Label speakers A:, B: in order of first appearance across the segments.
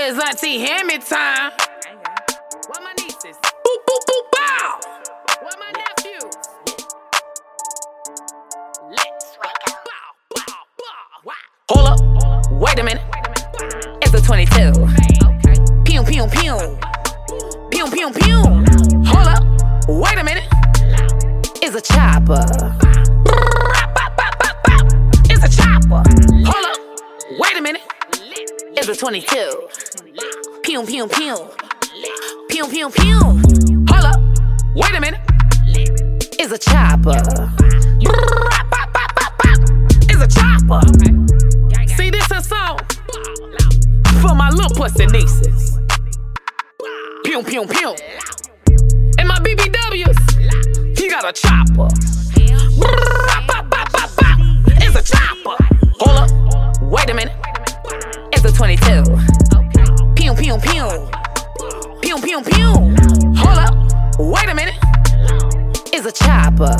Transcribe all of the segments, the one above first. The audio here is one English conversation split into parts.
A: it's Auntie Hammy time. What my nieces? Boop, boop, boop, bow. What my nephews? Let's bow, bow, bow. Hold up, wait a minute. It's a 22. Pew, pew, pew. Pew, pew, pew. Hold up, wait a minute. It's a chopper. It's a chopper. Hold up, wait a minute. It's a 22. Pew, pew, pew. Pew, pew, pew. Hold up, wait a minute. It's a chopper. It's a chopper. See, this a song for my little pussy nieces. Pew, pew, pew. And my BBWs, he got a chopper. It's a chopper. Hold up, wait a minute. It's a 22. Pew, pew, pew. Pew, pew, pew. Hold up, wait a minute. It's a chopper.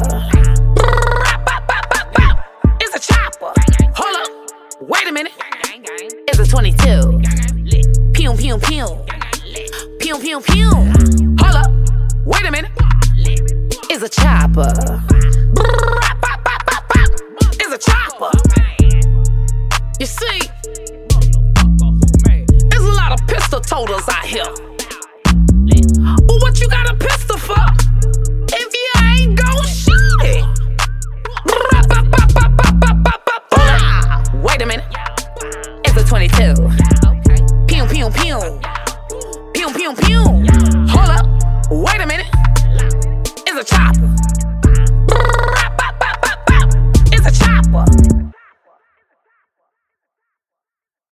A: It's a chopper. Hold up, wait a minute. It's a 22. Pew, pew, pew. Pew, pew, pew. Hold up, wait a minute. It's a chopper. It's a chopper. You see, there's a lot of pistol totals out here. But what you got a pistol for if you ain't gon' shoot it? Wait a minute. It's a 22. Pew, pew, pew. Pew, pew, pew. Hold up, wait a minute. It's a chopper.